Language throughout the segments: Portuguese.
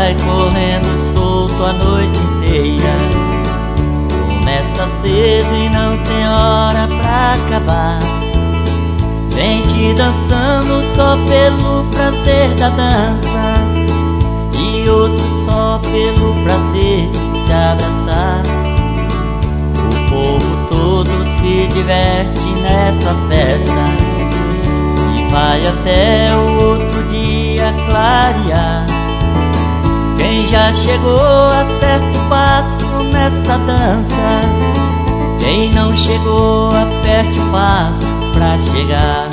vai correndo solto a noite inteira. Começa cedo e não tem hora pra acabar. Gente dançando só pelo prazer da dança, e outros só pelo prazer de se abraçar. O povo todo se diverte nessa festa e vai até o outro dia clarear. Quem já chegou acerta o passo nessa dança, quem não chegou aperte o passo pra chegar.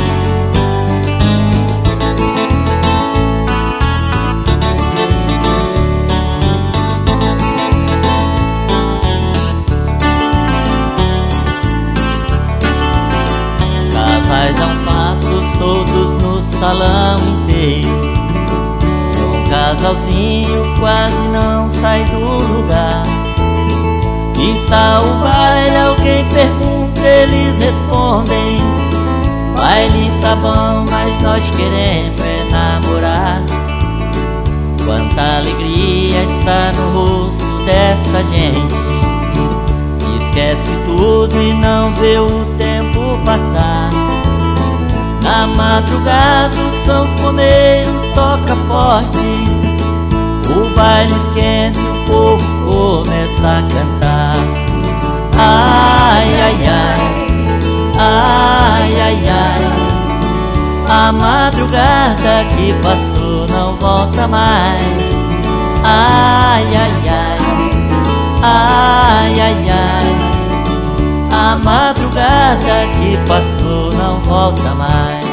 Casais a um passo soltos no salão inteiro, um casalzinho quase não sai do lugar. E tal o baile, alguém pergunta, eles respondem: baile tá bom, mas nós queremos é namorar. Quanta alegria está no rosto dessa gente, esquece tudo e não vê o tempo passar. Na madrugada o sanfoneiro toca forte, o baile esquenta e o povo começa a cantar. Ai, ai, ai, ai, ai, ai, a madrugada que passou não volta mais. Ai, ai, ai, ai, ai, ai, a madrugada que passou não volta mais.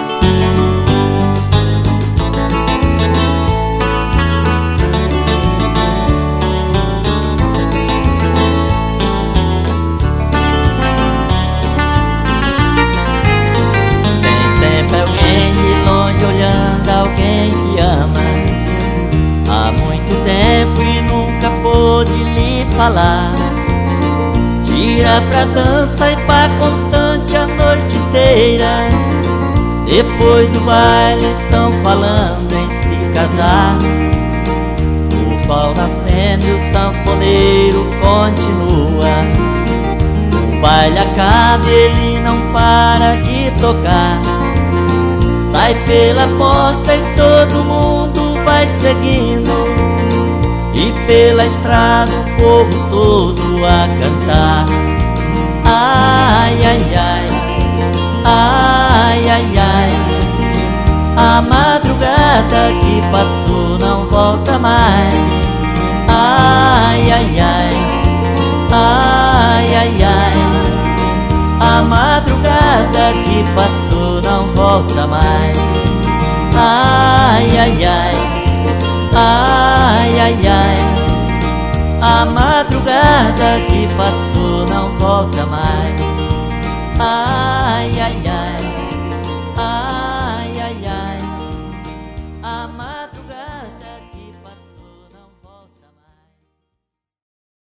Sempre alguém de longe olhando alguém que ama há muito tempo e nunca pôde lhe falar. Tira pra dança e pra constante a noite inteira, depois do baile estão falando em se casar. O sol nascendo e o sanfoneiro continua, o baile acaba e ele não para de tocar. Sai pela porta e todo mundo vai seguindo, e pela estrada o povo todo a cantar. Ai, ai, ai, ai, ai, ai, a madrugada que passou não volta mais. Ai, ai, ai, ai, ai, ai, a madrugada que passou não volta mais. Ai, ai, ai, ai, ai, ai, a madrugada que passou não volta mais.